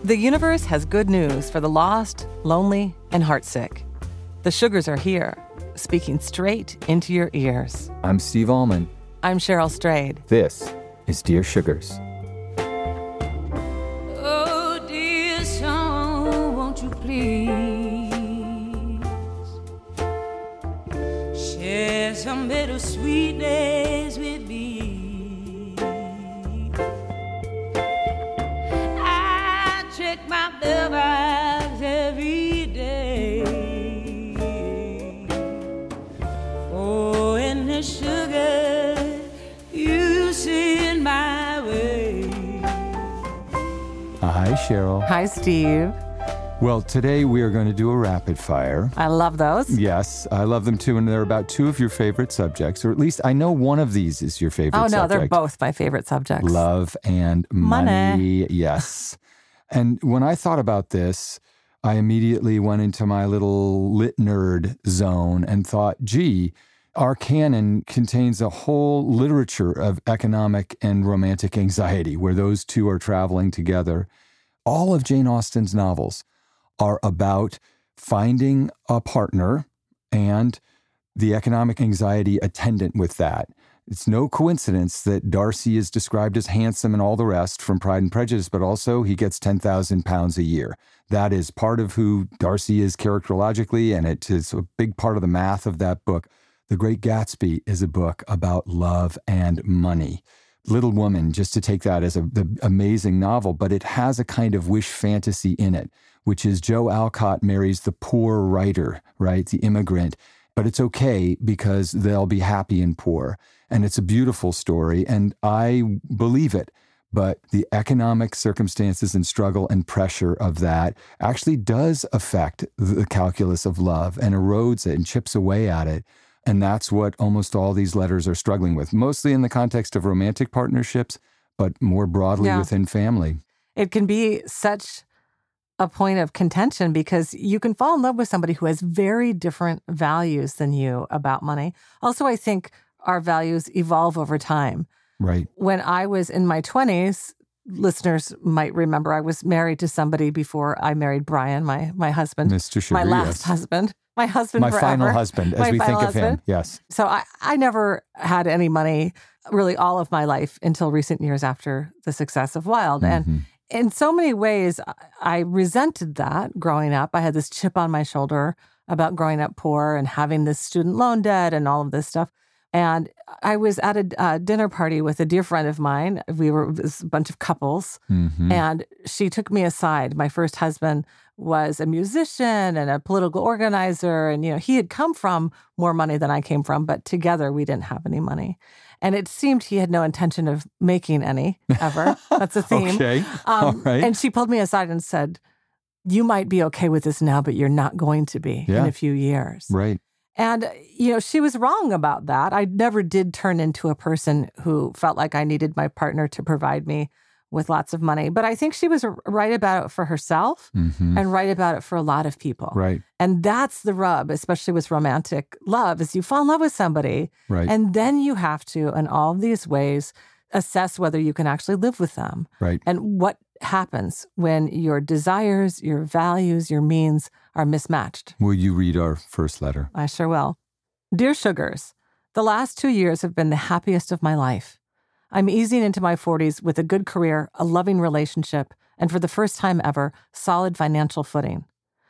The universe has good news for the lost, lonely, and heartsick. The Sugars are here, speaking straight into your ears. I'm Steve Allman. I'm Cheryl Strayed. This is Dear Sugars. Oh, dear song, won't you please share some bittersweet days with me? I check my mailbox every day. Oh, and the sugar you send my way. Hi, Cheryl. Hi, Steve. Well, today we are going to do a rapid fire. I love those. Yes, I love them too, and they're about two of your favorite subjects, or at least I know one of these is your favorite subject. Oh, no, they're both my favorite subjects. Love and money. Yes. And when I thought about this, I immediately went into my little lit nerd zone and thought, gee, our canon contains a whole literature of economic and romantic anxiety where those two are traveling together. All of Jane Austen's novels are about finding a partner and the economic anxiety attendant with that. It's no coincidence that Darcy is described as handsome and all the rest from Pride and Prejudice, but also he gets 10,000 pounds a year. That is part of who Darcy is characterologically, and it is a big part of the math of that book. The Great Gatsby is a book about love and money. Little Woman, just to take that as the amazing novel, but it has a kind of wish fantasy in it, which is Joe Alcott marries the poor writer, right? The immigrant. But it's okay because they'll be happy and poor. And it's a beautiful story, and I believe it. But the economic circumstances and struggle and pressure of that actually does affect the calculus of love and erodes it and chips away at it. And that's what almost all these letters are struggling with, mostly in the context of romantic partnerships, but more broadly within family. It can be such a point of contention because you can fall in love with somebody who has very different values than you about money. Also, I think our values evolve over time. Right. When I was in my 20s, listeners might remember I was married to somebody before I married Brian, my husband. Mr. Sugar, my last husband. My husband my forever. final husband, as we think of him. Yes. So I never had any money really all of my life until recent years after the success of Wild. And in so many ways, I resented that growing up. I had this chip on my shoulder about growing up poor and having this student loan debt and all of this stuff. And I was at a dinner party with a dear friend of mine. We were a bunch of couples, and she took me aside. My first husband was a musician and a political organizer, and he had come from more money than I came from, but together we didn't have any money. And it seemed he had no intention of making any ever. That's a theme. Okay. All right. And she pulled me aside and said, "You might be okay with this now, but you're not going to be in a few years." Right. And, she was wrong about that. I never did turn into a person who felt like I needed my partner to provide me with lots of money. But I think she was right about it for herself and right about it for a lot of people. Right. And that's the rub, especially with romantic love, is you fall in love with somebody. Right. And then you have to, in all of these ways, assess whether you can actually live with them. Right. And what happens when your desires, your values, your means are mismatched. Will you read our first letter? I sure will. Dear Sugars, the last 2 years have been the happiest of my life. I'm easing into my 40s with a good career, a loving relationship, and for the first time ever, solid financial footing.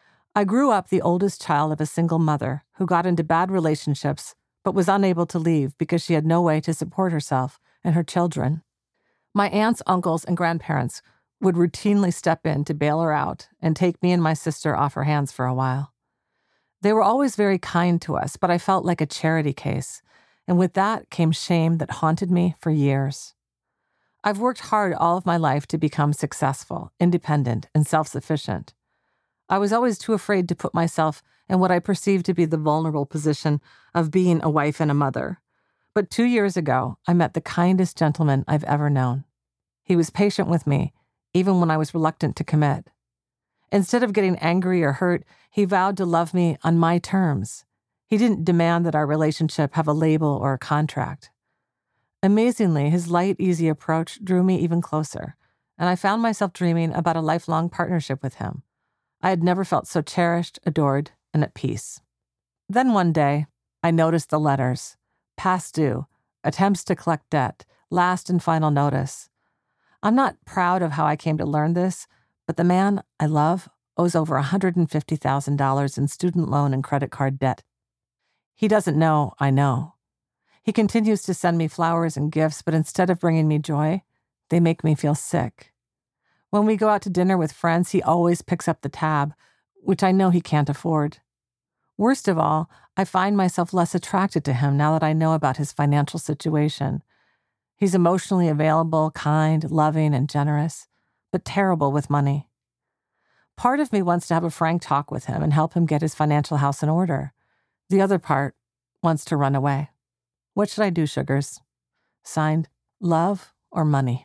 I grew up the oldest child of a single mother who got into bad relationships but was unable to leave because she had no way to support herself and her children. My aunts, uncles, and grandparents would routinely step in to bail her out and take me and my sister off her hands for a while. They were always very kind to us, but I felt like a charity case, and with that came shame that haunted me for years. I've worked hard all of my life to become successful, independent, and self-sufficient. I was always too afraid to put myself in what I perceived to be the vulnerable position of being a wife and a mother. But 2 years ago, I met the kindest gentleman I've ever known. He was patient with me, even when I was reluctant to commit. Instead of getting angry or hurt, he vowed to love me on my terms. He didn't demand that our relationship have a label or a contract. Amazingly, his light, easy approach drew me even closer, and I found myself dreaming about a lifelong partnership with him. I had never felt so cherished, adored, and at peace. Then one day, I noticed the letters: past due, attempts to collect debt, last and final notice. I'm not proud of how I came to learn this, but the man I love owes over $150,000 in student loan and credit card debt. He doesn't know I know. He continues to send me flowers and gifts, but instead of bringing me joy, they make me feel sick. When we go out to dinner with friends, he always picks up the tab, which I know he can't afford. Worst of all, I find myself less attracted to him now that I know about his financial situation. He's emotionally available, kind, loving, and generous, but terrible with money. Part of me wants to have a frank talk with him and help him get his financial house in order. The other part wants to run away. What should I do, Sugars? Signed, love or money?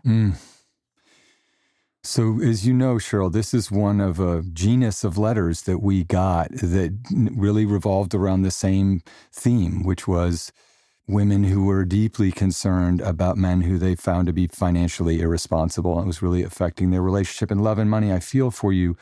So as you know, Cheryl, this is one of a genus of letters that we got that really revolved around the same theme, which was women who were deeply concerned about men who they found to be financially irresponsible. It was really affecting their relationship. And love and money, I feel for you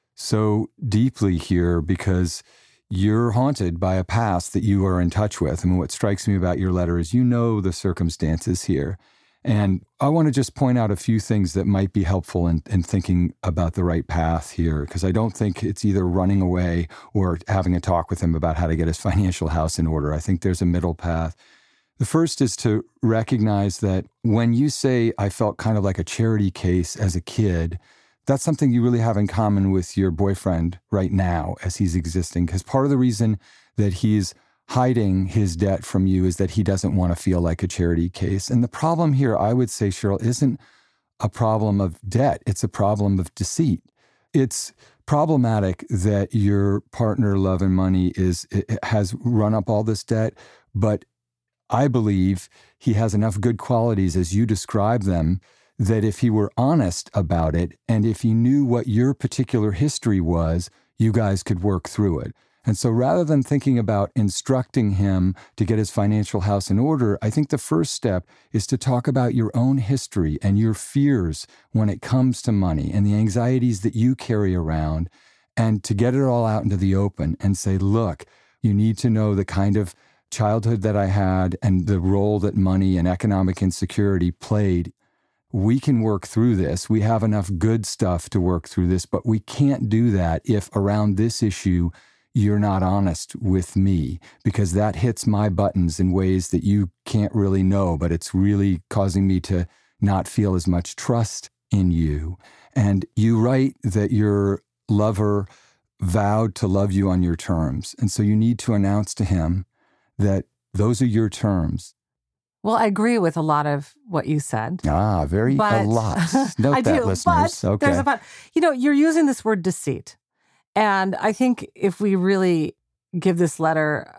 so deeply here because you're haunted by a past that you are in touch with. I mean, what strikes me about your letter is you know the circumstances here. And I want to just point out a few things that might be helpful in thinking about the right path here, because I don't think it's either running away or having a talk with him about how to get his financial house in order. I think there's a middle path. The first is to recognize that when you say, I felt kind of like a charity case as a kid, that's something you really have in common with your boyfriend right now as he's existing, because part of the reason that he's hiding his debt from you is that he doesn't want to feel like a charity case. And the problem here, I would say, Cheryl, isn't a problem of debt. It's a problem of deceit. It's problematic that your partner, Love and Money, has run up all this debt, but I believe he has enough good qualities as you describe them that if he were honest about it and if he knew what your particular history was, you guys could work through it. And so rather than thinking about instructing him to get his financial house in order, I think the first step is to talk about your own history and your fears when it comes to money and the anxieties that you carry around, and to get it all out into the open and say, look, you need to know the kind of childhood that I had and the role that money and economic insecurity played. We can work through this. We have enough good stuff to work through this, but we can't do that if around this issue you're not honest with me, because that hits my buttons in ways that you can't really know, but it's really causing me to not feel as much trust in you. And you write that your lover vowed to love you on your terms. And so you need to announce to him that those are your terms. Well, I agree with a lot of what you said. A lot. Note I that, do, listeners. But okay. There's a but. You're using this word deceit. And I think if we really give this letter,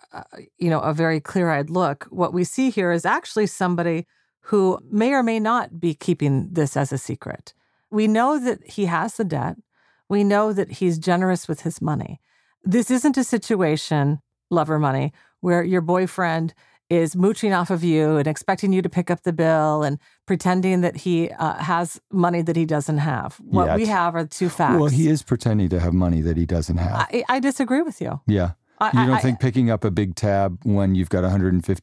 a very clear-eyed look, what we see here is actually somebody who may or may not be keeping this as a secret. We know that he has the debt. We know that he's generous with his money. This isn't a situation, Love or Money, where your boyfriend is mooching off of you and expecting you to pick up the bill and pretending that he has money that he doesn't have. What we have are two facts. Well, he is pretending to have money that he doesn't have. I disagree with you. Yeah. You don't think picking up a big tab when you've got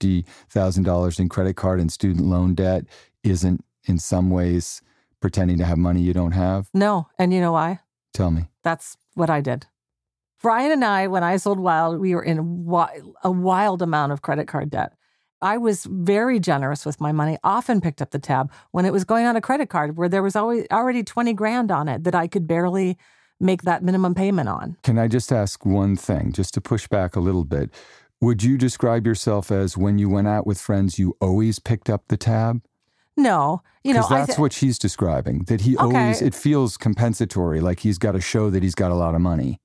$150,000 in credit card and student loan debt isn't in some ways pretending to have money you don't have? No. And you know why? Tell me. That's what I did. Brian and I, when I sold Wild, we were in a wild amount of credit card debt. I was very generous with my money, often picked up the tab when it was going on a credit card where there was already 20 grand on it that I could barely make that minimum payment on. Can I just ask one thing, just to push back a little bit? Would you describe yourself as when you went out with friends, you always picked up the tab? No. Because that's what she's describing, that he always, it feels compensatory, like he's got to show that he's got a lot of money.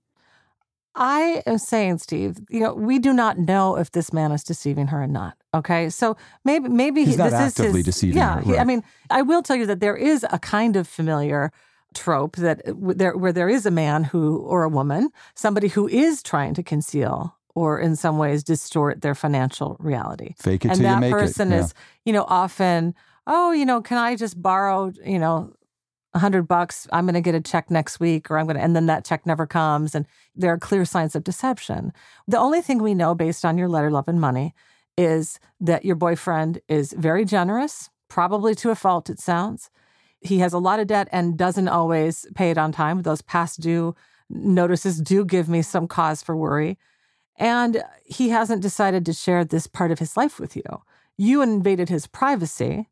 I am saying, Steve, we do not know if this man is deceiving her or not. Okay, so maybe he's not this actively is his, deceiving her. Right. I will tell you that there is a kind of familiar trope that where there is a man or a woman, somebody who is trying to conceal or in some ways distort their financial reality. Fake it till you make it. And that person is, often, can I just borrow, $100, I'm going to get a check next week, and then that check never comes. And there are clear signs of deception. The only thing we know based on your letter, Love and Money, is that your boyfriend is very generous, probably to a fault, it sounds. He has a lot of debt and doesn't always pay it on time. Those past due notices do give me some cause for worry. And he hasn't decided to share this part of his life with you. You invaded his privacy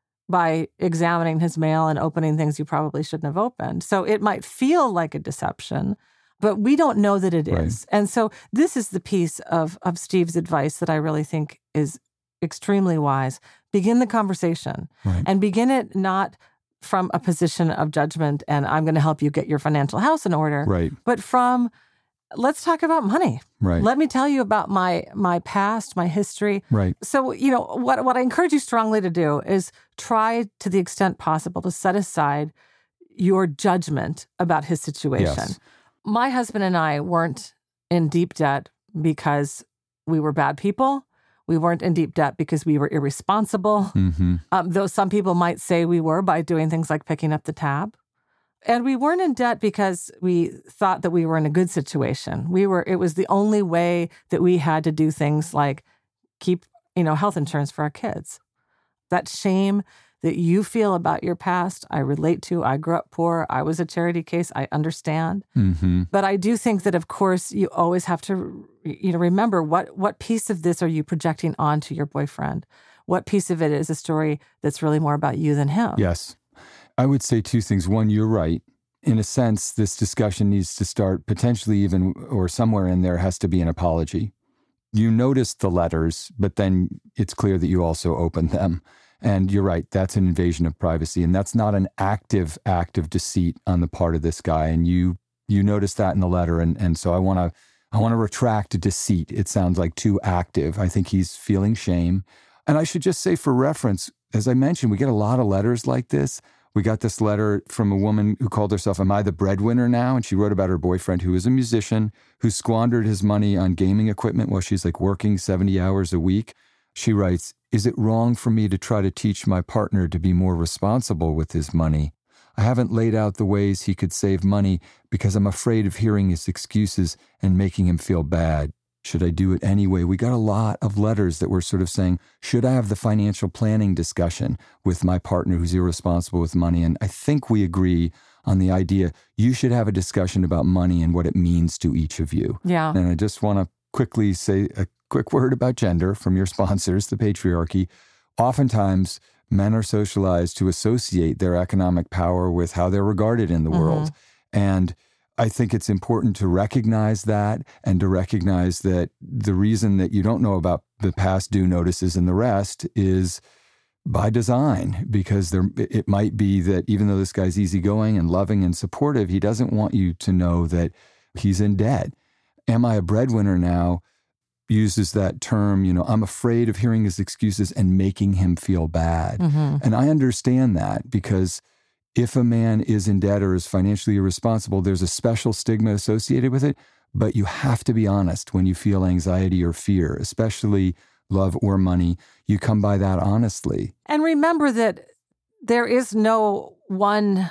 by examining his mail and opening things you probably shouldn't have opened. So it might feel like a deception, but we don't know that it is. Right. And so this is the piece of Steve's advice that I really think is extremely wise. Begin the conversation, right, and begin it not from a position of judgment and I'm going to help you get your financial house in order, right, but from, let's talk about money. Right. Let me tell you about my past, my history. Right. So, what I encourage you strongly to do is try to the extent possible to set aside your judgment about his situation. Yes. My husband and I weren't in deep debt because we were bad people. We weren't in deep debt because we were irresponsible, though some people might say we were by doing things like picking up the tab. And we weren't in debt because we thought that we were in a good situation. It was the only way that we had to do things like keep, health insurance for our kids. That shame that you feel about your past, I relate to. I grew up poor. I was a charity case. I understand. But I do think that, of course, you always have to, remember what piece of this are you projecting onto your boyfriend? What piece of it is a story that's really more about you than him? Yes. I would say two things. One, you're right. In a sense, this discussion needs to start potentially even, or somewhere in there has to be an apology. You noticed the letters, but then it's clear that you also opened them. And you're right, that's an invasion of privacy. And that's not an active act of deceit on the part of this guy. And you noticed that in the letter. And so I want to retract deceit. It sounds like too active. I think he's feeling shame. And I should just say for reference, as I mentioned, we get a lot of letters like this. We got this letter from a woman who called herself, "Am I the breadwinner now?" And she wrote about her boyfriend who is a musician, who squandered his money on gaming equipment while she's working 70 hours a week. She writes, "Is it wrong for me to try to teach my partner to be more responsible with his money? I haven't laid out the ways he could save money because I'm afraid of hearing his excuses and making him feel bad. Should I do it anyway?" We got a lot of letters that were sort of saying, should I have the financial planning discussion with my partner who's irresponsible with money? And I think we agree on the idea you should have a discussion about money and what it means to each of you. Yeah. And I just want to quickly say a quick word about gender from your sponsors, the patriarchy. Oftentimes, men are socialized to associate their economic power with how they're regarded in the world. And I think it's important to recognize that and to recognize that the reason that you don't know about the past due notices and the rest is by design, because it might be that even though this guy's easygoing and loving and supportive, he doesn't want you to know that he's in debt. Am I a breadwinner now? Uses that term, I'm afraid of hearing his excuses and making him feel bad. And I understand that because if a man is in debt or is financially irresponsible, there's a special stigma associated with it, but you have to be honest when you feel anxiety or fear, especially love or money. You come by that honestly. And remember that there is no one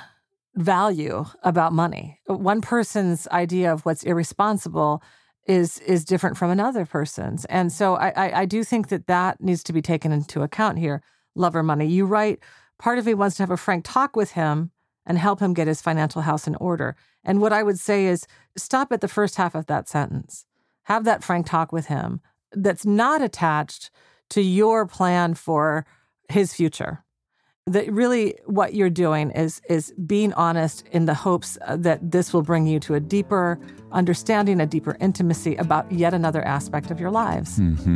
value about money. One person's idea of what's irresponsible is different from another person's. And so I do think that needs to be taken into account here. Love or money. You write, part of me wants to have a frank talk with him and help him get his financial house in order. And what I would say is stop at the first half of that sentence. Have that frank talk with him that's not attached to your plan for his future. That really what you're doing is being honest in the hopes that this will bring you to a deeper understanding, a deeper intimacy about yet another aspect of your lives.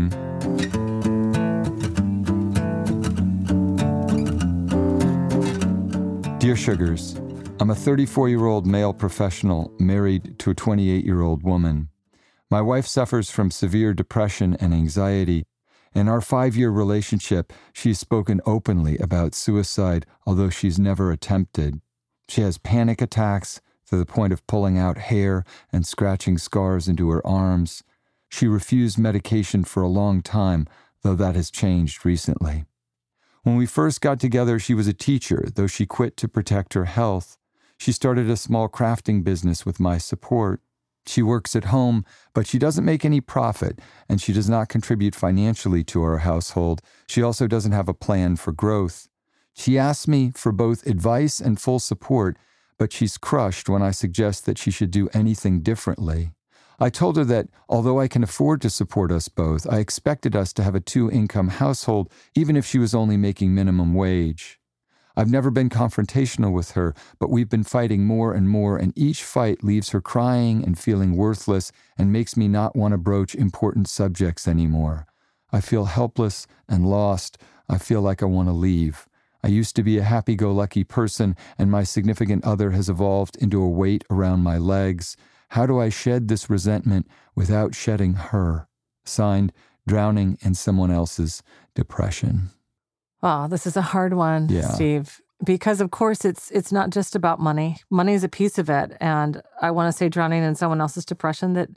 Dear Sugars, I'm a 34-year-old male professional married to a 28-year-old woman. My wife suffers from severe depression and anxiety. In our 5-year relationship, she's spoken openly about suicide, although she's never attempted. She has panic attacks to the point of pulling out hair and scratching scars into her arms. She refused medication for a long time, though that has changed recently. When we first got together, she was a teacher, though she quit to protect her health. She started a small crafting business with my support. She works at home, but she doesn't make any profit, and she does not contribute financially to our household. She also doesn't have a plan for growth. She asks me for both advice and full support, but she's crushed when I suggest that she should do anything differently. I told her that although I can afford to support us both, I expected us to have a 2-income household, even if she was only making minimum wage. I've never been confrontational with her, but we've been fighting more and more, and each fight leaves her crying and feeling worthless and makes me not want to broach important subjects anymore. I feel helpless and lost. I feel like I want to leave. I used to be a happy-go-lucky person, and my significant other has evolved into a weight around my legs. How do I shed this resentment without shedding her? Signed, Drowning in Someone Else's Depression. Oh, this is a hard one, Steve, because of course it's not just about money. Money is a piece of it. And I want to say drowning in someone else's depression that,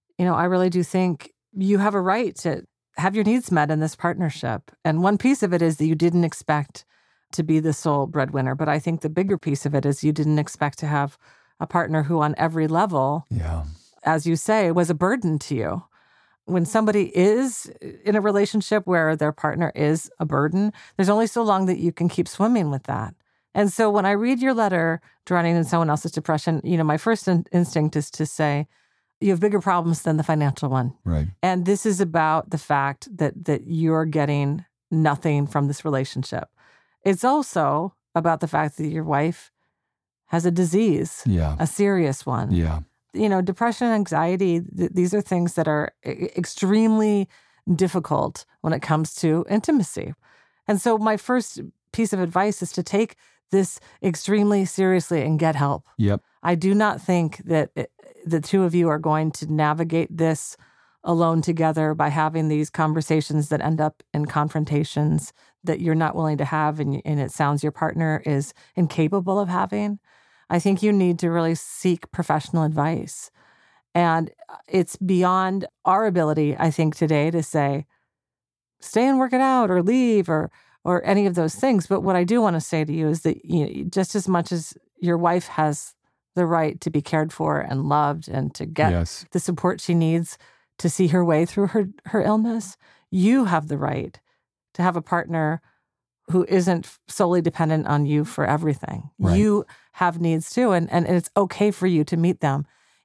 I really do think you have a right to have your needs met in this partnership. And one piece of it is that you didn't expect to be the sole breadwinner. But I think the bigger piece of it is you didn't expect to have a partner who on every level, as you say, was a burden to you. When somebody is in a relationship where their partner is a burden, there's only so long that you can keep swimming with that. And so when I read your letter, Drowning in Someone Else's Depression, my first instinct is to say, you have bigger problems than the financial one. Right. And this is about the fact that you're getting nothing from this relationship. It's also about the fact that your wife has a disease, a serious one. Yeah. Depression and anxiety, these are things that are extremely difficult when it comes to intimacy. And so my first piece of advice is to take this extremely seriously and get help. Yep. I do not think that the two of you are going to navigate this alone together by having these conversations that end up in confrontations that you're not willing to have and it sounds your partner is incapable of having. I think you need to really seek professional advice. And it's beyond our ability, I think, today to say, stay and work it out or leave or any of those things. But what I do want to say to you is that just as much as your wife has the right to be cared for and loved and to get the support she needs to see her way through her illness, you have the right to have a partner who isn't solely dependent on you for everything. Right. You have needs too, and it's okay for you to meet them.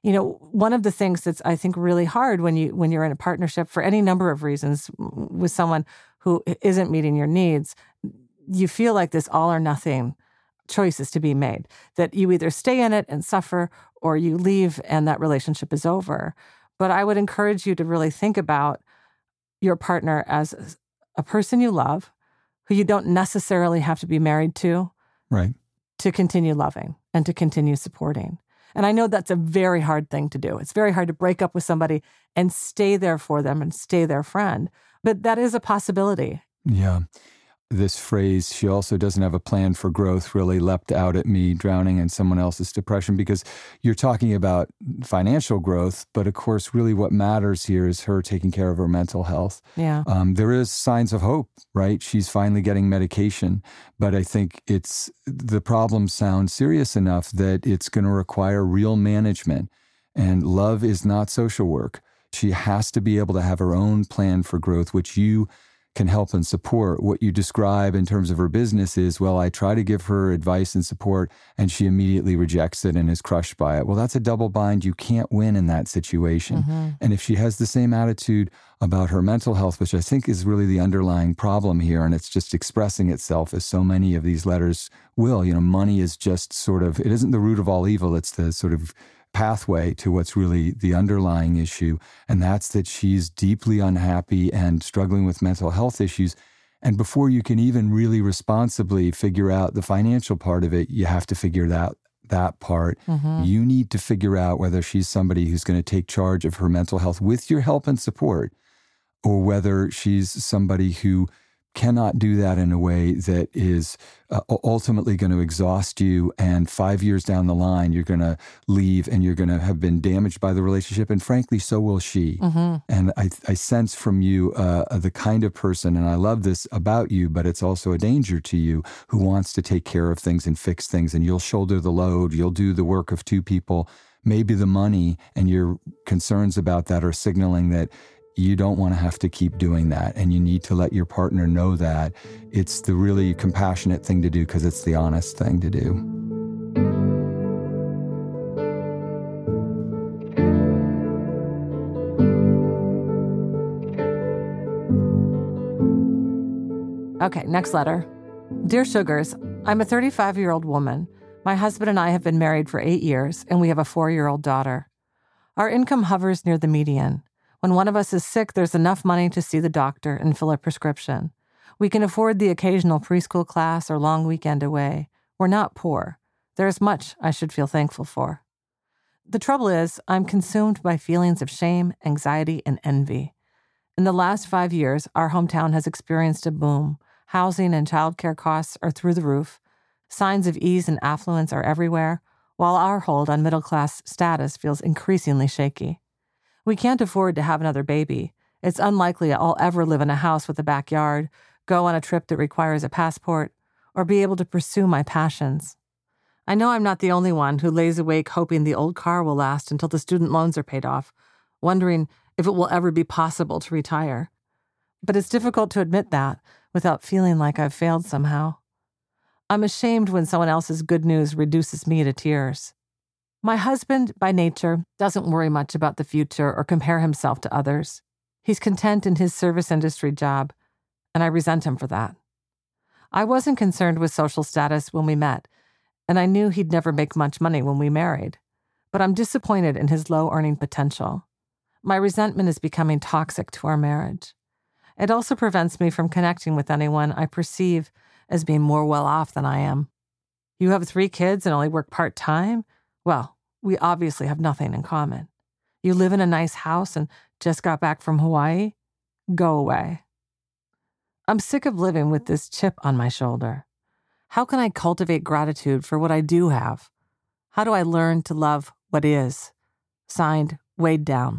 One of the things that's, I think, really hard when you're in a partnership for any number of reasons with someone who isn't meeting your needs, you feel like this all or nothing choice is to be made, that you either stay in it and suffer or you leave and that relationship is over. But I would encourage you to really think about your partner as a person you love, who you don't necessarily have to be married to, right, to continue loving and to continue supporting. And I know that's a very hard thing to do. It's very hard to break up with somebody and stay there for them and stay their friend. But that is a possibility. Yeah. This phrase, she also doesn't have a plan for growth, really leapt out at me, drowning in someone else's depression, because you're talking about financial growth, but of course, really what matters here is her taking care of her mental health. Yeah. There is signs of hope, right? She's finally getting medication, but I think the problem sounds serious enough that it's going to require real management, and love is not social work. She has to be able to have her own plan for growth, which you can help and support. What you describe in terms of her business is, well, I try to give her advice and support and she immediately rejects it and is crushed by it. Well, that's a double bind. You can't win in that situation. Mm-hmm. And if she has the same attitude about her mental health, which I think is really the underlying problem here, and it's just expressing itself as so many of these letters will, money is just sort of, it isn't the root of all evil. It's the sort of pathway to what's really the underlying issue. And that's that she's deeply unhappy and struggling with mental health issues. And before you can even really responsibly figure out the financial part of it, you have to figure out that part. Mm-hmm. You need to figure out whether she's somebody who's going to take charge of her mental health with your help and support, or whether she's somebody who cannot do that in a way that is ultimately going to exhaust you. And 5 years down the line, you're going to leave and you're going to have been damaged by the relationship. And frankly, so will she. Mm-hmm. And I sense from you the kind of person, and I love this about you, but it's also a danger to you, who wants to take care of things and fix things. And you'll shoulder the load. You'll do the work of two people. Maybe the money and your concerns about that are signaling that you don't want to have to keep doing that, and you need to let your partner know that. It's the really compassionate thing to do because it's the honest thing to do. Okay, next letter. Dear Sugars, I'm a 35-year-old woman. My husband and I have been married for 8 years, and we have a 4-year-old daughter. Our income hovers near the median. When one of us is sick, there's enough money to see the doctor and fill a prescription. We can afford the occasional preschool class or long weekend away. We're not poor. There is much I should feel thankful for. The trouble is, I'm consumed by feelings of shame, anxiety, and envy. In the last 5 years, our hometown has experienced a boom. Housing and childcare costs are through the roof. Signs of ease and affluence are everywhere, while our hold on middle-class status feels increasingly shaky. We can't afford to have another baby. It's unlikely I'll ever live in a house with a backyard, go on a trip that requires a passport, or be able to pursue my passions. I know I'm not the only one who lays awake hoping the old car will last until the student loans are paid off, wondering if it will ever be possible to retire. But it's difficult to admit that without feeling like I've failed somehow. I'm ashamed when someone else's good news reduces me to tears. My husband, by nature, doesn't worry much about the future or compare himself to others. He's content in his service industry job, and I resent him for that. I wasn't concerned with social status when we met, and I knew he'd never make much money when we married, but I'm disappointed in his low earning potential. My resentment is becoming toxic to our marriage. It also prevents me from connecting with anyone I perceive as being more well off than I am. You have 3 kids and only work part-time? Well, we obviously have nothing in common. You live in a nice house and just got back from Hawaii? Go away. I'm sick of living with this chip on my shoulder. How can I cultivate gratitude for what I do have? How do I learn to love what is? Signed, Weighed Down.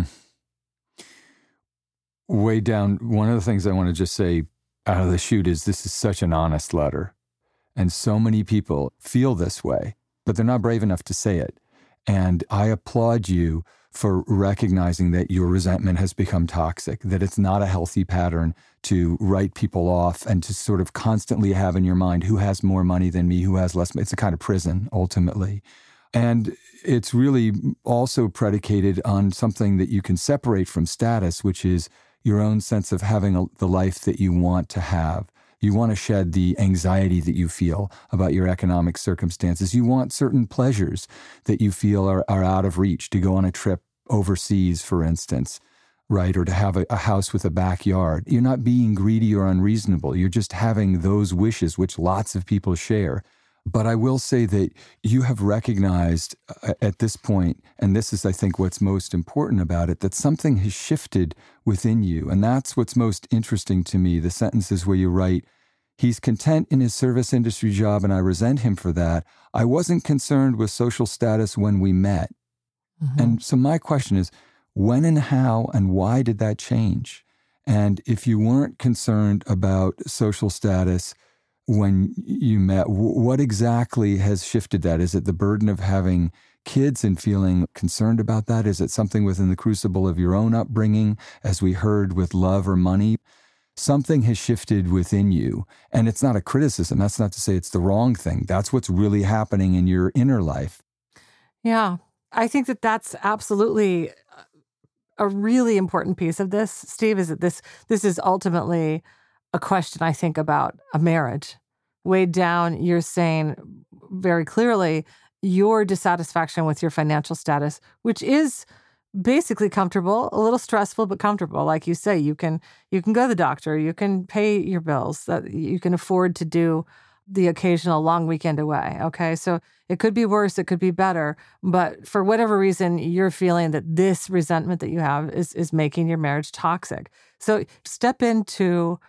Weighed Down. One of the things I want to just say out of the chute is this is such an honest letter. And so many people feel this way, but they're not brave enough to say it. And I applaud you for recognizing that your resentment has become toxic, that it's not a healthy pattern to write people off and to sort of constantly have in your mind who has more money than me, who has less. It's a kind of prison, ultimately. And it's really also predicated on something that you can separate from status, which is your own sense of having the life that you want to have. You want to shed the anxiety that you feel about your economic circumstances. You want certain pleasures that you feel are out of reach, to go on a trip overseas, for instance, right? Or to have a house with a backyard. You're not being greedy or unreasonable. You're just having those wishes, which lots of people share. But I will say that you have recognized at this point, and this is, I think, what's most important about it, that something has shifted within you. And that's what's most interesting to me, the sentences where you write, he's content in his service industry job, and I resent him for that. I wasn't concerned with social status when we met. Mm-hmm. And so my question is, when and how and why did that change? And if you weren't concerned about social status when you met, what exactly has shifted that? Is it the burden of having kids and feeling concerned about that? Is it something within the crucible of your own upbringing, as we heard with love or money? Something has shifted within you. And it's not a criticism. That's not to say it's the wrong thing. That's what's really happening in your inner life. Yeah, I think that that's absolutely a really important piece of this, Steve, is that this is ultimately a question, I think, about a marriage. Weighed Down, you're saying very clearly your dissatisfaction with your financial status, which is basically comfortable, a little stressful, but comfortable. Like you say, you can go to the doctor, you can pay your bills, that you can afford to do the occasional long weekend away. Okay. So it could be worse, it could be better, but for whatever reason, you're feeling that this resentment that you have is making your marriage toxic. So step into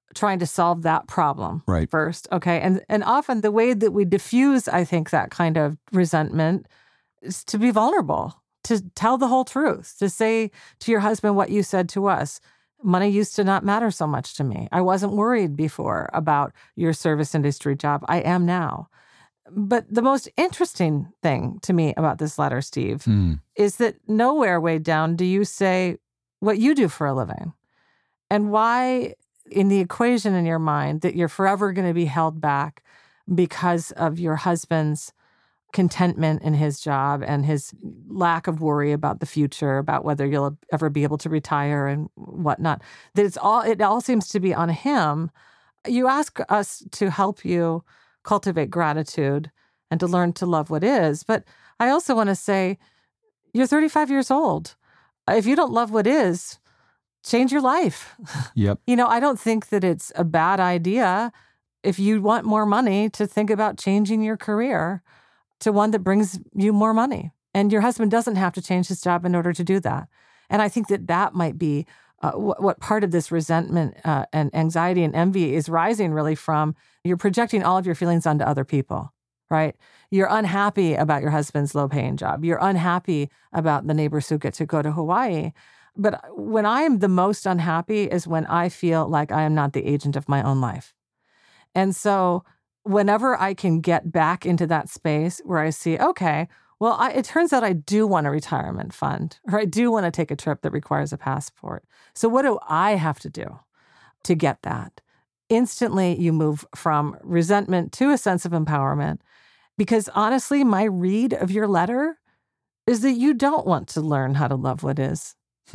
trying to solve that problem Right. first. Okay. And often the way that we diffuse, I think, that kind of resentment is to be vulnerable, to tell the whole truth, to say to your husband what you said to us. Money used to not matter so much to me. I wasn't worried before about your service industry job. I am now. But the most interesting thing to me about this letter, Steve, is that nowhere way down do you say what you do for a living and why in the equation in your mind that you're forever going to be held back because of your husband's contentment in his job and his lack of worry about the future, about whether you'll ever be able to retire and whatnot, that it all seems to be on him. You ask us to help you cultivate gratitude and to learn to love what is. But I also want to say, you're 35 years old. If you don't love what is, change your life. Yep. I don't think that it's a bad idea if you want more money to think about changing your career to one that brings you more money. And your husband doesn't have to change his job in order to do that. And I think that might be what part of this resentment and anxiety and envy is rising really from. You're projecting all of your feelings onto other people, right? You're unhappy about your husband's low-paying job. You're unhappy about the neighbors who get to go to Hawaii. But when I am the most unhappy is when I feel like I am not the agent of my own life. And so whenever I can get back into that space where I see, okay, well, it turns out I do want a retirement fund, or I do want to take a trip that requires a passport. So what do I have to do to get that? Instantly, you move from resentment to a sense of empowerment. Because honestly, my read of your letter is that you don't want to learn how to love what is.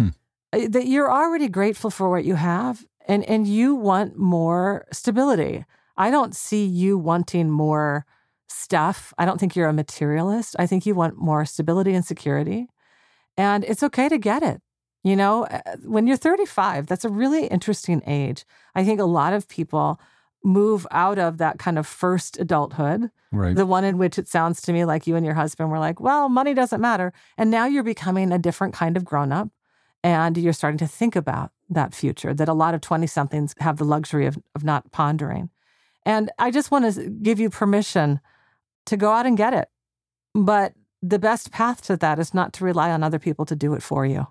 That you're already grateful for what you have, and you want more stability. I don't see you wanting more stuff. I don't think you're a materialist. I think you want more stability and security. And it's okay to get it. When you're 35, that's a really interesting age. I think a lot of people move out of that kind of first adulthood, right, the one in which it sounds to me like you and your husband were like, well, money doesn't matter. And now you're becoming a different kind of grown-up, and you're starting to think about that future that a lot of 20-somethings have the luxury of not pondering. And I just want to give you permission to go out and get it. But the best path to that is not to rely on other people to do it for you.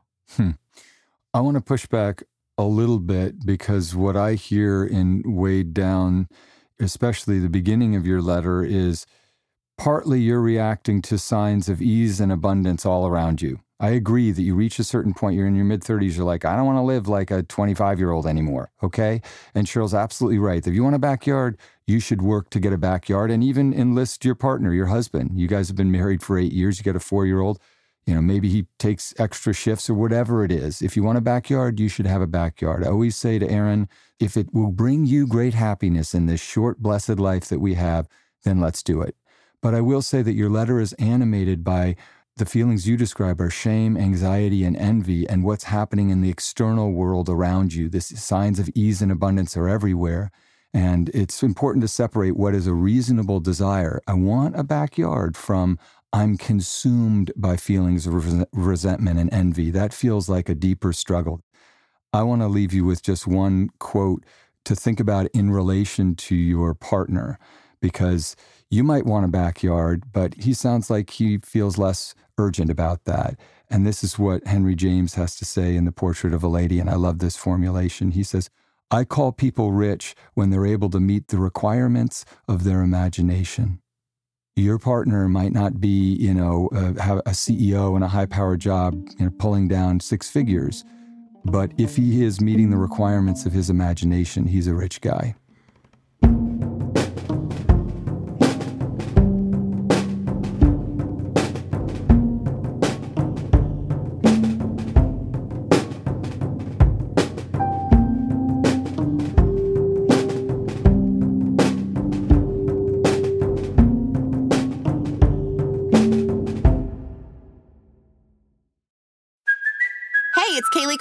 I want to push back a little bit because what I hear in weighed down, especially the beginning of your letter, is partly you're reacting to signs of ease and abundance all around you. I agree that you reach a certain point, you're in your mid-30s, you're like, I don't want to live like a 25-year-old anymore, okay? And Cheryl's absolutely right. If you want a backyard, you should work to get a backyard and even enlist your partner, your husband. You guys have been married for 8 years, you got a 4-year-old. Maybe he takes extra shifts or whatever it is. If you want a backyard, you should have a backyard. I always say to Aaron, if it will bring you great happiness in this short, blessed life that we have, then let's do it. But I will say that your letter is animated by the feelings you describe are shame, anxiety, and envy, and what's happening in the external world around you. The signs of ease and abundance are everywhere. And it's important to separate what is a reasonable desire. I want a backyard from I'm consumed by feelings of resentment and envy. That feels like a deeper struggle. I want to leave you with just one quote to think about in relation to your partner, because you might want a backyard, but he sounds like he feels less urgent about that. And this is what Henry James has to say in The Portrait of a Lady, and I love this formulation. He says, I call people rich when they're able to meet the requirements of their imagination. Your partner might not be, have a CEO and a high-powered job, pulling down 6 figures. But if he is meeting the requirements of his imagination, he's a rich guy.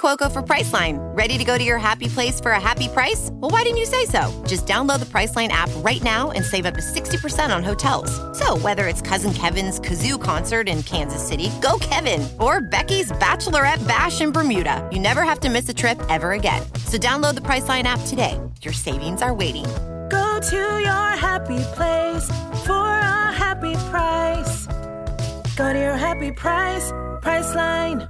Cuoco for Priceline. Ready to go to your happy place for a happy price? Well, why didn't you say so? Just download the Priceline app right now and save up to 60% on hotels. So whether it's Cousin Kevin's Kazoo Concert in Kansas City, go Kevin, or Becky's Bachelorette Bash in Bermuda, you never have to miss a trip ever again. So download the Priceline app today. Your savings are waiting. Go to your happy place for a happy price. Go to your happy price, Priceline.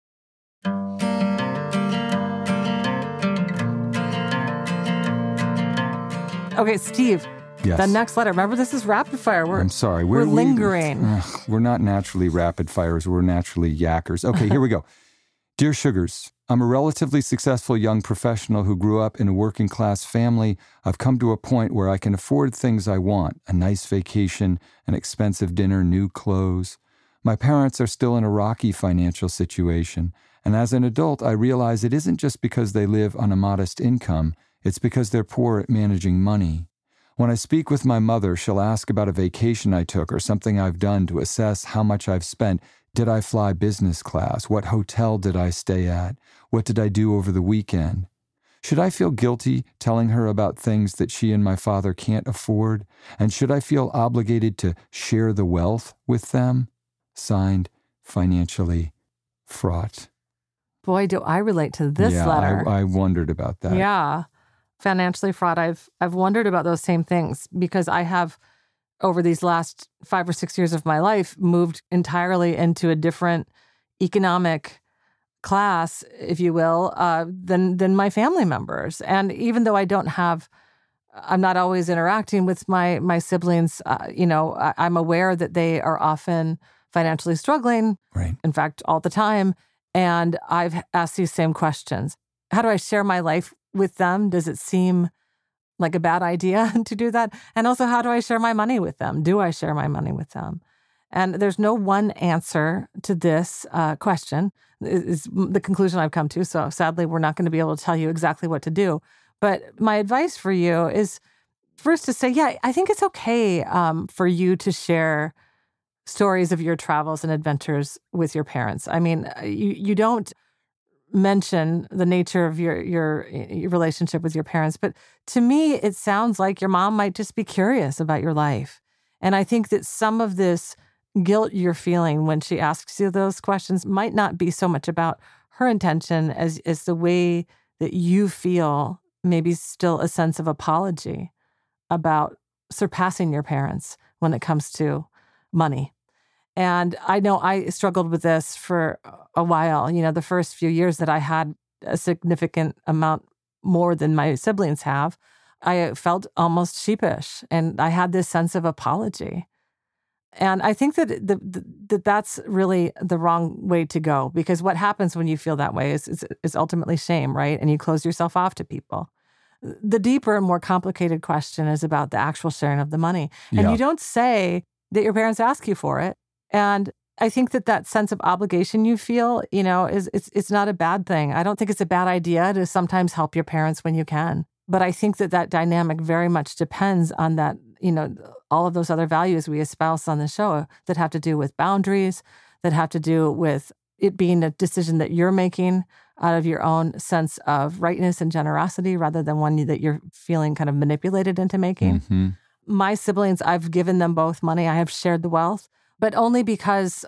Okay, Steve. Yes. The next letter. Remember, this is rapid fire. I'm sorry. We're lingering. We're not naturally rapid fires. We're naturally yackers. Okay, here we go. Dear Sugars, I'm a relatively successful young professional who grew up in a working class family. I've come to a point where I can afford things I want, a nice vacation, an expensive dinner, new clothes. My parents are still in a rocky financial situation, and as an adult, I realize it isn't just because they live on a modest income, it's because they're poor at managing money. When I speak with my mother, she'll ask about a vacation I took or something I've done to assess how much I've spent. Did I fly business class? What hotel did I stay at? What did I do over the weekend? Should I feel guilty telling her about things that she and my father can't afford? And should I feel obligated to share the wealth with them? Signed, Financially Fraught. Boy, do I relate to this letter. I wondered about that. Yeah. Financially fraught. I've wondered about those same things because I have, over these last 5 or 6 years of my life, moved entirely into a different economic class, if you will, than my family members. And even though I'm not always interacting with my siblings, I'm aware that they are often financially struggling. Right. In fact, all the time. And I've asked these same questions. How do I share my life with them? Does it seem like a bad idea to do that? And also, how do I share my money with them? Do I share my money with them? And there's no one answer to this question, is the conclusion I've come to. So sadly, we're not going to be able to tell you exactly what to do. But my advice for you is first to say, yeah, I think it's okay for you to share stories of your travels and adventures with your parents. I mean, you don't mention the nature of your relationship with your parents, but to me, it sounds like your mom might just be curious about your life. And I think that some of this guilt you're feeling when she asks you those questions might not be so much about her intention as the way that you feel, maybe still a sense of apology about surpassing your parents when it comes to money. And I know I struggled with this for a while. You know, the first few years that I had a significant amount more than my siblings have, I felt almost sheepish. And I had this sense of apology. And I think that that's really the wrong way to go, because what happens when you feel that way is ultimately shame, right? And you close yourself off to people. The deeper and more complicated question is about the actual sharing of the money. And you don't say that your parents ask you for it. And I think that sense of obligation you feel, it's not a bad thing. I don't think it's a bad idea to sometimes help your parents when you can. But I think that dynamic very much depends on that, all of those other values we espouse on the show that have to do with boundaries, that have to do with it being a decision that you're making out of your own sense of rightness and generosity rather than one that you're feeling kind of manipulated into making. Mm-hmm. My siblings, I've given them both money. I have shared the wealth, but only because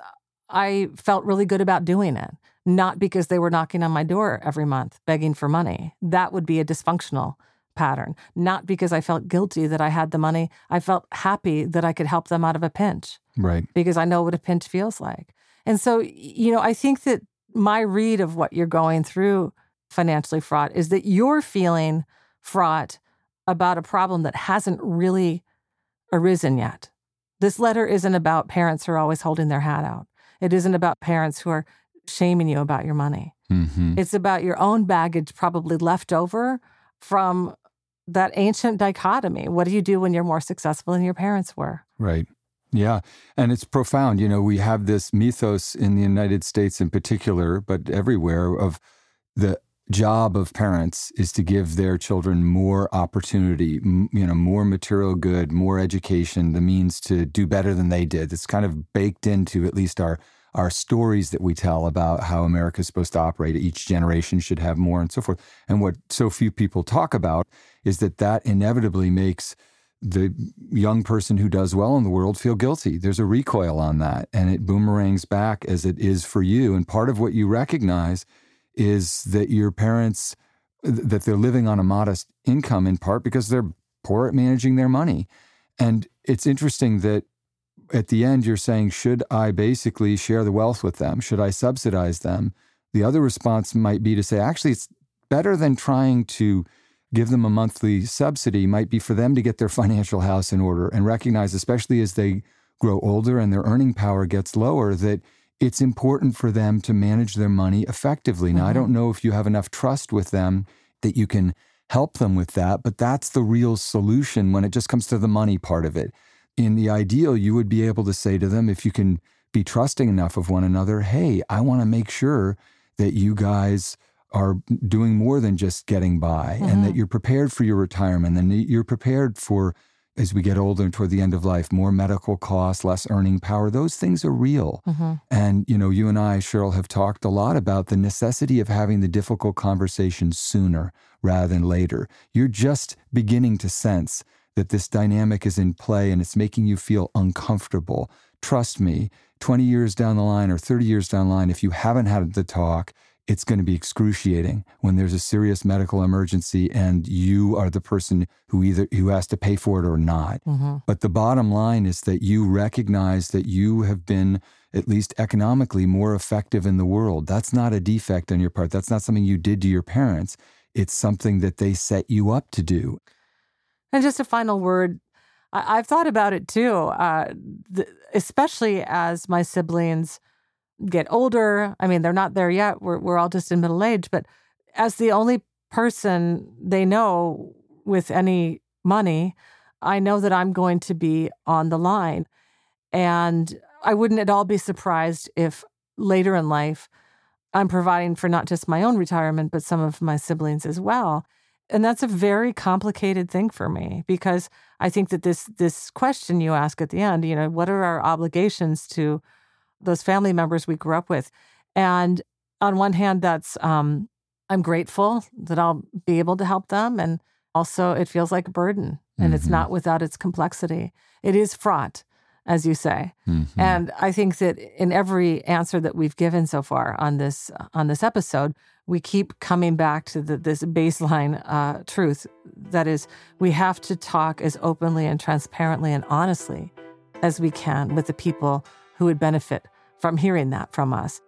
I felt really good about doing it, not because they were knocking on my door every month begging for money. That would be a dysfunctional pattern. Not because I felt guilty that I had the money. I felt happy that I could help them out of a pinch. Right. Because I know what a pinch feels like. And so, I think that my read of what you're going through financially fraught is that you're feeling fraught about a problem that hasn't really arisen yet. This letter isn't about parents who are always holding their hat out. It isn't about parents who are shaming you about your money. Mm-hmm. It's about your own baggage probably left over from that ancient dichotomy. What do you do when you're more successful than your parents were? Right. Yeah. And it's profound. We have this mythos in the United States in particular, but everywhere, of the job of parents is to give their children more opportunity, more material good, more education, the means to do better than they did. It's kind of baked into at least our our stories that we tell about how America is supposed to operate. Each generation should have more and so forth. And what so few people talk about is that inevitably makes the young person who does well in the world feel guilty. There's a recoil on that, and it boomerangs back as it is for you. And part of what you recognize is that your parents, that they're living on a modest income in part because they're poor at managing their money. And it's interesting that at the end, you're saying, should I basically share the wealth with them? Should I subsidize them? The other response might be to say, actually, it's better than trying to give them a monthly subsidy, might be for them to get their financial house in order and recognize, especially as they grow older and their earning power gets lower, that it's important for them to manage their money effectively. Now, I don't know if you have enough trust with them that you can help them with that, but that's the real solution when it just comes to the money part of it. In the ideal, you would be able to say to them, if you can be trusting enough of one another, hey, I want to make sure that you guys are doing more than just getting by and that you're prepared for your retirement and you're prepared for, as we get older and toward the end of life, more medical costs, less earning power. Those things are real. And, you and I, Cheryl, have talked a lot about the necessity of having the difficult conversations sooner rather than later. You're just beginning to sense that this dynamic is in play and it's making you feel uncomfortable. Trust me, 20 years down the line or 30 years down the line, if you haven't had the talk, it's going to be excruciating when there's a serious medical emergency and you are the person who has to pay for it or not. But the bottom line is that you recognize that you have been, at least economically, more effective in the world. That's not a defect on your part. That's not something you did to your parents. It's something that they set you up to do. And just a final word, I've thought about it too, especially as my siblings get older. I mean, they're not there yet. We're all just in middle age. But as the only person they know with any money, I know that I'm going to be on the line. And I wouldn't at all be surprised if later in life, I'm providing for not just my own retirement, but some of my siblings as well. And that's a very complicated thing for me because I think that this question you ask at the end, what are our obligations to those family members we grew up with? And on one hand, that's I'm grateful that I'll be able to help them. And also it feels like a burden and it's not without its complexity. It is fraught, as you say. And I think that in every answer that we've given so far on this episode, we keep coming back to this baseline truth. That is, we have to talk as openly and transparently and honestly as we can with the people who would benefit from hearing that from us.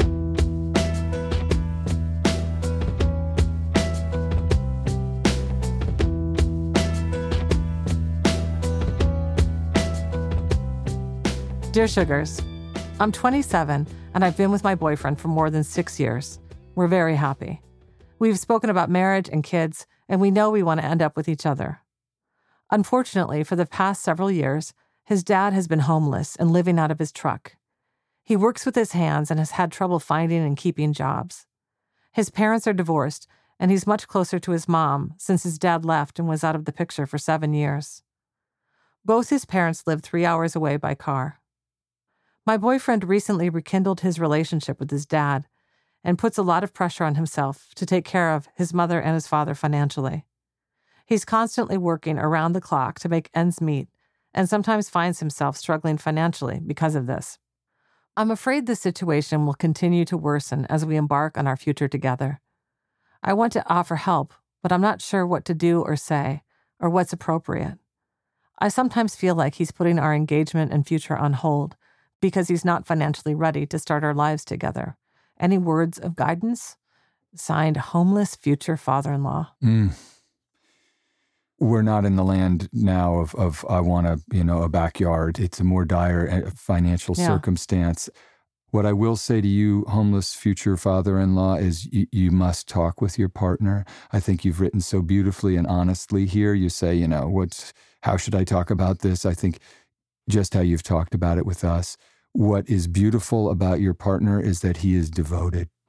Dear Sugars, I'm 27 and I've been with my boyfriend for more than 6 years. We're very happy. We've spoken about marriage and kids, and we know we want to end up with each other. Unfortunately, for the past several years, his dad has been homeless and living out of his truck. He works with his hands and has had trouble finding and keeping jobs. His parents are divorced, and he's much closer to his mom since his dad left and was out of the picture for 7 years. Both his parents live 3 hours away by car. My boyfriend recently rekindled his relationship with his dad and puts a lot of pressure on himself to take care of his mother and his father financially. He's constantly working around the clock to make ends meet and sometimes finds himself struggling financially because of this. I'm afraid the situation will continue to worsen as we embark on our future together. I want to offer help, but I'm not sure what to do or say or what's appropriate. I sometimes feel like he's putting our engagement and future on hold because he's not financially ready to start our lives together. Any words of guidance? Signed, Homeless Future Father-in-Law. We're not in the land now of I want a backyard. It's a more dire financial circumstance. What I will say to you, homeless future father-in-law, is you must talk with your partner. I think you've written so beautifully and honestly here. You say, how should I talk about this? I think just how you've talked about it with us. What is beautiful about your partner is that he is devoted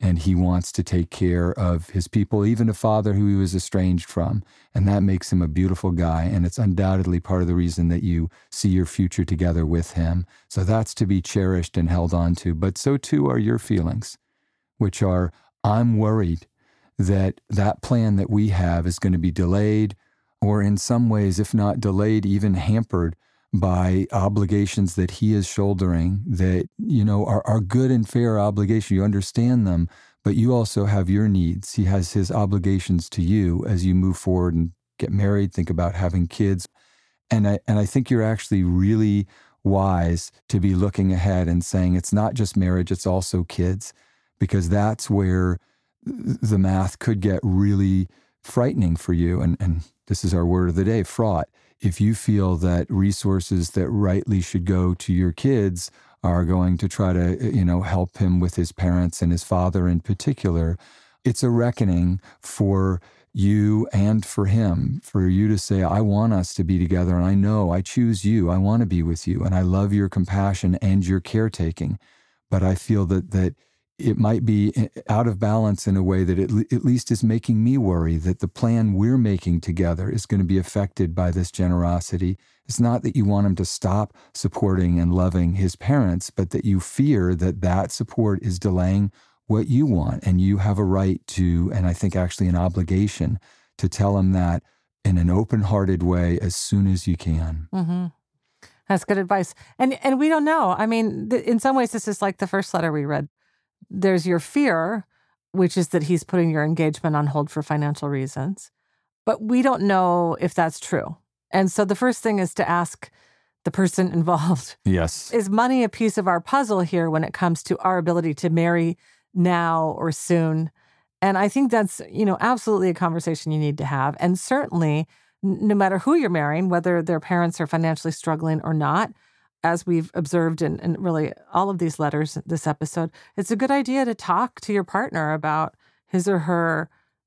and he wants to take care of his people, even a father who he was estranged from. And that makes him a beautiful guy. And it's undoubtedly part of the reason that you see your future together with him. So that's to be cherished and held on to. But so too are your feelings, which are, I'm worried that that plan that we have is going to be delayed, or in some ways, if not delayed, even hampered by obligations that he is shouldering that, are good and fair obligations. You understand them, but you also have your needs. He has his obligations to you as you move forward and get married, think about having kids. And I think you're actually really wise to be looking ahead and saying it's not just marriage, it's also kids, because that's where the math could get really frightening for you. And this is our word of the day, fraught. If you feel that resources that rightly should go to your kids are going to try to, help him with his parents and his father in particular, it's a reckoning for you and for him, for you to say, I want us to be together, and I know I choose you. I want to be with you, and I love your compassion and your caretaking. But I feel that it might be out of balance in a way that at least is making me worry that the plan we're making together is going to be affected by this generosity. It's not that you want him to stop supporting and loving his parents, but that you fear that support is delaying what you want. And you have a right to, and I think actually an obligation, to tell him that in an open-hearted way as soon as you can. Mm-hmm. That's good advice. And we don't know. I mean, in some ways, this is like the first letter we read. There's your fear, which is that he's putting your engagement on hold for financial reasons. But we don't know if that's true. And so the first thing is to ask the person involved. Yes. Is money a piece of our puzzle here when it comes to our ability to marry now or soon? And I think that's, absolutely a conversation you need to have. And certainly, no matter who you're marrying, whether their parents are financially struggling or not, as we've observed in really all of these letters, this episode, it's a good idea to talk to your partner about his or her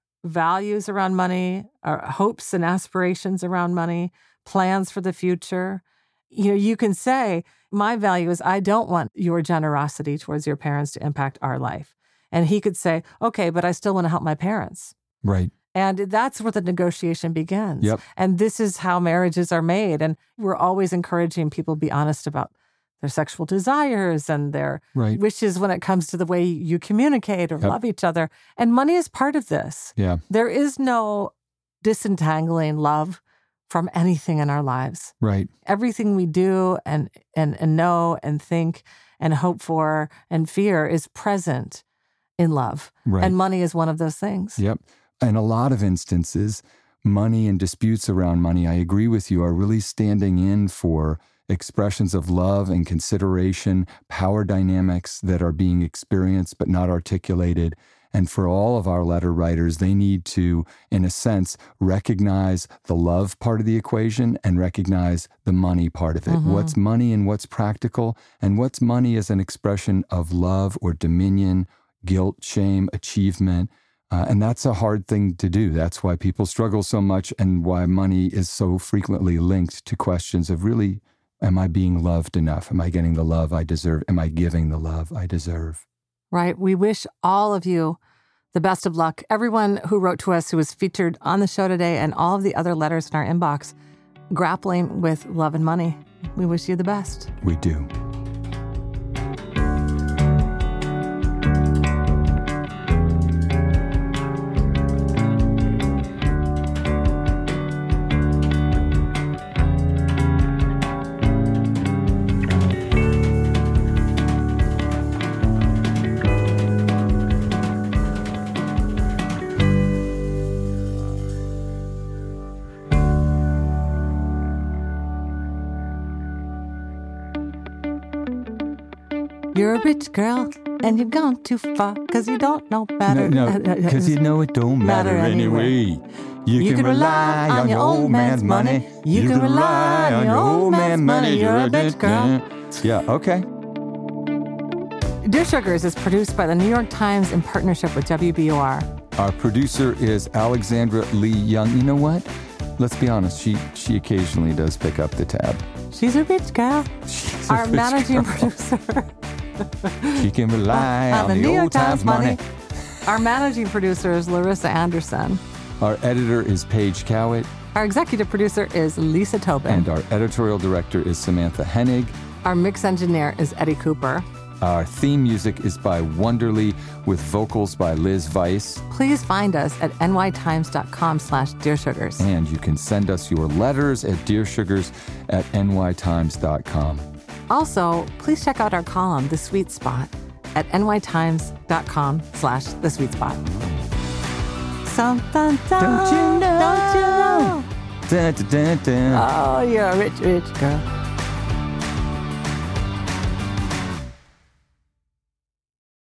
values around money, or hopes and aspirations around money, plans for the future. You can say, my value is I don't want your generosity towards your parents to impact our life. And he could say, okay, but I still want to help my parents. Right. And that's where the negotiation begins. Yep. And this is how marriages are made. And we're always encouraging people to be honest about their sexual desires and their wishes when it comes to the way you communicate or love each other. And money is part of this. Yeah. There is no disentangling love from anything in our lives. Right. Everything we do and know and think and hope for and fear is present in love. Right. And money is one of those things. Yep. In a lot of instances, money and disputes around money, I agree with you, are really standing in for expressions of love and consideration, power dynamics that are being experienced but not articulated. And for all of our letter writers, they need to, in a sense, recognize the love part of the equation and recognize the money part of it. Mm-hmm. What's money and what's practical, and what's money as an expression of love or dominion, guilt, shame, achievement. And that's a hard thing to do. That's why people struggle so much and why money is so frequently linked to questions of really, am I being loved enough? Am I getting the love I deserve? Am I giving the love I deserve? Right. We wish all of you the best of luck. Everyone who wrote to us, who was featured on the show today, and all of the other letters in our inbox grappling with love and money. We wish you the best. We do. You're a rich girl, and you've gone too far, because you don't know better. No, because you know it don't matter anyway. You can rely on your old man's money. You can rely on your old man's money. You're a rich girl. Yeah, okay. Dear Sugars is produced by the New York Times in partnership with WBUR. Our producer is Alexandra Lee Young. You know what? Let's be honest, she occasionally does pick up the tab. She's a rich girl. Our managing producer. She can rely on the New York Times money. Our managing producer is Larissa Anderson. Our editor is Paige Cowett. Our executive producer is Lisa Tobin. And our editorial director is Samantha Hennig. Our mix engineer is Eddie Cooper. Our theme music is by Wonderly with vocals by Liz Weiss. Please find us at nytimes.com/dearsugars. And you can send us your letters at dearsugars@nytimes.com. Also, please check out our column, The Sweet Spot, at nytimes.com/The Sweet Spot. Something Don't you know? Don't you know? Dun, dun, dun, dun. Oh, you're a rich, rich girl.